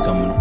काम नूं।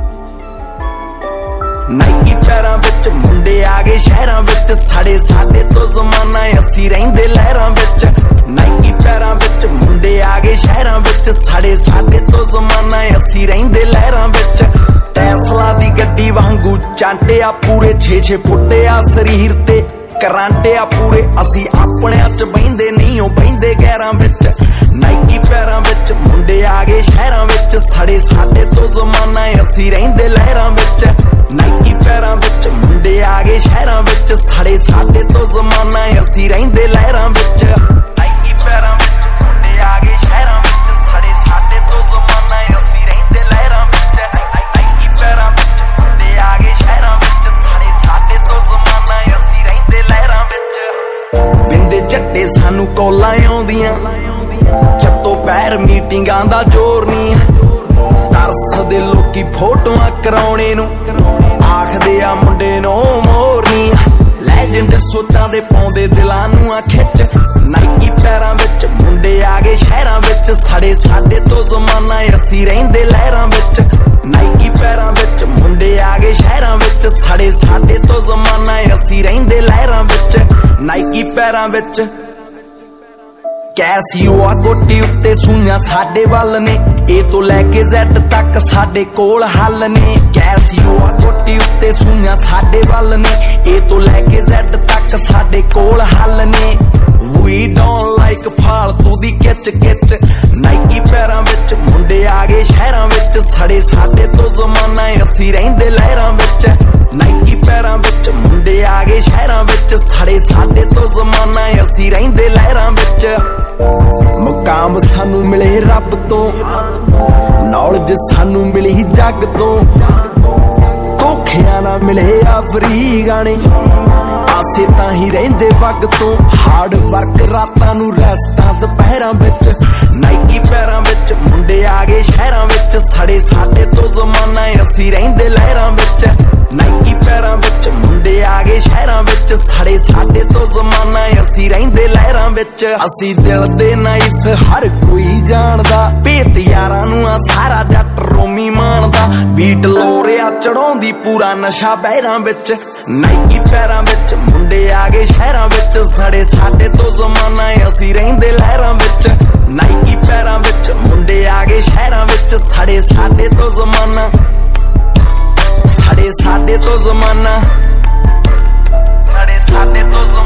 नाइकी पैरां विच मुंडे आ गए शहरां विच, सड़े साडे तो जमाना असीं रहिंदे लहरां विच। नाइकी पैरां विच मुंडे आ गए शहरां विच, सड़े साडे तो जमाना असीं रहिंदे लहरां विच। टैसला दी गड्डी वांगू चांटे आ पूरे 6-6 फुट आ शरीर ते करांटे आ पूरे, असीं अपने च बहिंदे नहीं ओ बहिंदे गैरां विच। नाइकी पैरां विच मुंडे आ गए शहरां विच, सड़े साडे तो जमाना असीं रहिंदे लहरां विच। नाइकी पैरां विच मुंडे आ गए शहरां विच, सड़े साडे तो जमाना असीं रहिंदे लहरां विच। नाइकी पैरां विच मुंडे आ गए शहरां विच, सड़े साडे तो जमाना असीं रहिंदे लहरां विच। नाइकी पैरां विच मुंडे आ गए शहरां विच, सड़े साडे तो जमाना असीं रहिंदे लहरां विच। बिंदे झट्टे सानू कॉलां आउंदियां, जत्तों पैर मीटिंगां दा जोर नहीं। तरसदे लोकी फोटोआं कराउणे नूं, आखदे आ मुंडे नूं मोरनी। लैजेंड सोचां दे पाउंदे दिलां नूं आ खिच। नाइकी पैरां विच मुंडे आ गए शहरां विच, सड़े साडे तो जमाना असीं रहिंदे लहरां विच। नाइकी पैरां विच मुंडे आ गए शहरां विच, सड़े साडे तो जमाना असीं रहिंदे लहरां विच। नाइकी पैरां विच कैसियो आ कोटी उत्ते सूइयां साडे वल ने, ए तो लैके Z तक साडे कोल हल ने। कैसियो आ कोटी उत्ते सूइयां साडे वल ने, ए तो लैके Z तक साडे कोल हल ने। वी डोंट लाइक फालतू दी किच किच। नाइकी पैरां विच मुंडे आ गए शहरां विच, सड़े साडे तो जमाना असीं रहिंदे लहरां विच। नाइकी पैरां विच मुंडे आ गए शहरां विच, सड़े साडे तो जमाना असीं रहिंदे लहरां विच। मुकाम सानू मिले रब तो, नॉलेज सानू मिली जग तो, धोखियां ना मिले आफरी गाने, आसे तां ही रहिंदे वग तो। हार्ड वर्क रातां नू रेस्टां दुपहरां विच। नाइकी पैरां विच मुंडे आ गए शहरां विच, सड़े साडे तो जमाना असीं रहिंदे लहरां विच। नाइकी पैरां विच मुंडे आ गए शहरां विच, सड़े साडे तो जमाना असीं रहिंदे लहरां विच। असीं दिल दे नाइस हर कोई जानदा, भेत यारां नूं आ सारा जट रोमी मानदा। बीट लोरिया चढ़ाउंदी पूरा नशा बहरां विच। नाइकी पैरां विच मुंडे आ गए शहरां विच, सड़े साडे तो जमाना असीं रहिंदे लहरां विच। नाइकी पैरां विच मुंडे आ गए शहरां विच, सड़े साडे तो जमाना, सड़े साडे तो जमाना, सड़े साडे तो